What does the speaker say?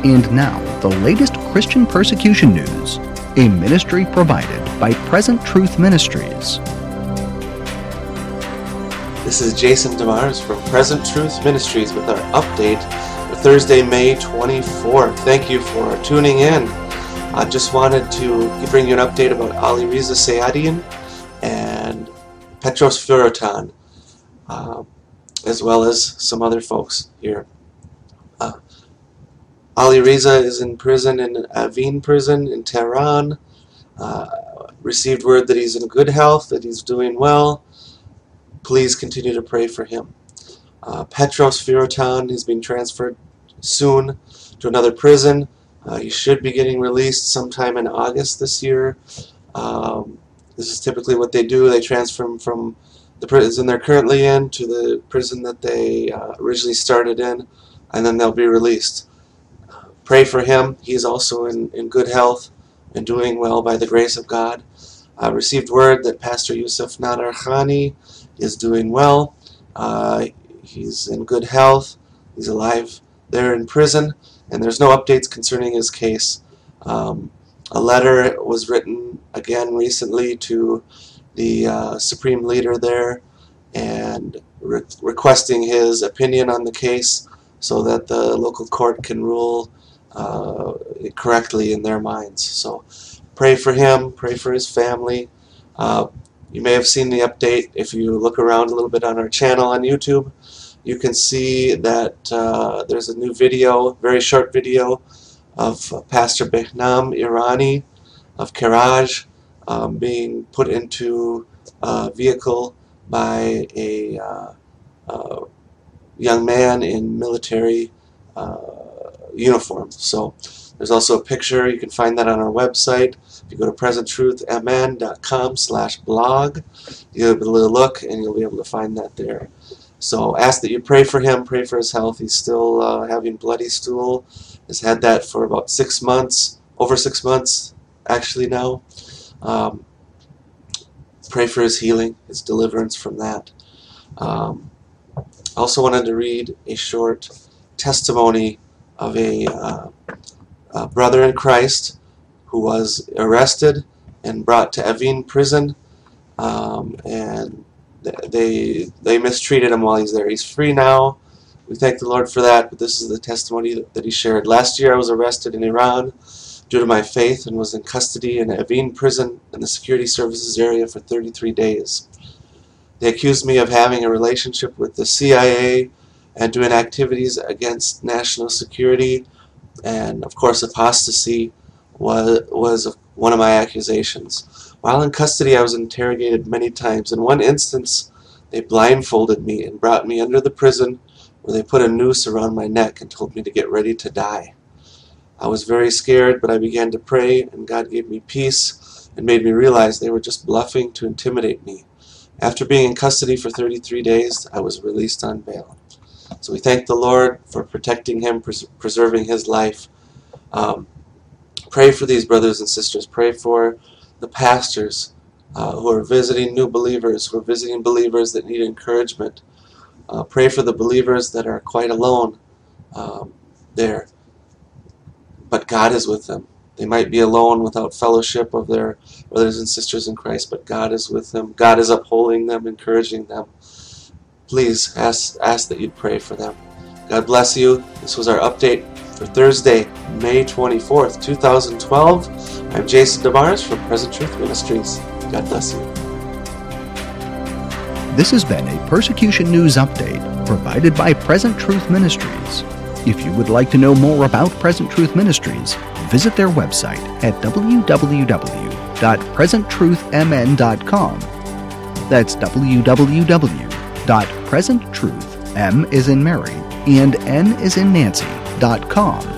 And now, the latest Christian persecution news, a ministry provided by Present Truth Ministries. This is Jason Demars from Present Truth Ministries with our update for Thursday, May 24th. Thank you for tuning in. I just wanted to bring you an update about Ali Reza Sayadian and Petros Firotan, as well as some other folks here. Ali Reza is in prison in Evin prison in Tehran. Received word that he's in good health, that he's doing well. Please continue to pray for him. Petros Firotan is being transferred soon to another prison. He should be getting released sometime in August this year. This is typically what they do. They transfer him from the prison they're currently in to the prison that they originally started in, and then they'll be released. Pray for him. He's also in good health and doing well by the grace of God. Received word that Pastor Yusuf Nadar Khani is doing well. He's in good health. He's alive there in prison, and there's no updates concerning his case. A letter was written again recently to the supreme leader there and requesting his opinion on the case so that the local court can rule correctly in their minds. So pray for him, pray for his family. You may have seen the update. If you look around a little bit on our channel on YouTube, you can see that there's a new video, very short video, of Pastor Behnam Irani of Karaj being put into a vehicle by a young man in military uniform. So there's also a picture. You can find that on our website. If you go to presenttruthmn.com/blog, you'll be able to look and you'll be able to find that there. So ask that you pray for him, pray for his health. He's still having bloody stool. Has had that for about 6 months, over 6 months actually now. Pray for his healing, his deliverance from that. Also wanted to read a short testimony of a brother in Christ who was arrested and brought to Evin prison, and they mistreated him while he's there. He's free now. We thank the Lord for that, but this is the testimony that he shared. Last year I was arrested in Iran due to my faith and was in custody in Evin prison in the security services area for 33 days. They accused me of having a relationship with the CIA and doing activities against national security, and of course apostasy was one of my accusations. While in custody I was interrogated many times. In one instance they blindfolded me and brought me under the prison where they put a noose around my neck and told me to get ready to die. I was very scared, but I began to pray and God gave me peace and made me realize they were just bluffing to intimidate me. After being in custody for 33 days I was released on bail. So we thank the Lord for protecting him, preserving his life. Pray for these brothers and sisters. Pray for the pastors who are visiting new believers, who are visiting believers that need encouragement. Pray for the believers that are quite alone there. But God is with them. They might be alone without fellowship of their brothers and sisters in Christ, but God is with them. God is upholding them, encouraging them. Please ask that you'd pray for them. God bless you. This was our update for Thursday, May 24th, 2012. I'm Jason Demars from Present Truth Ministries. God bless you. This has been a persecution news update provided by Present Truth Ministries. If you would like to know more about Present Truth Ministries, visit their website at www.presenttruthmn.com. That's www.presenttruth, M is in Mary, and N is in Nancy.com.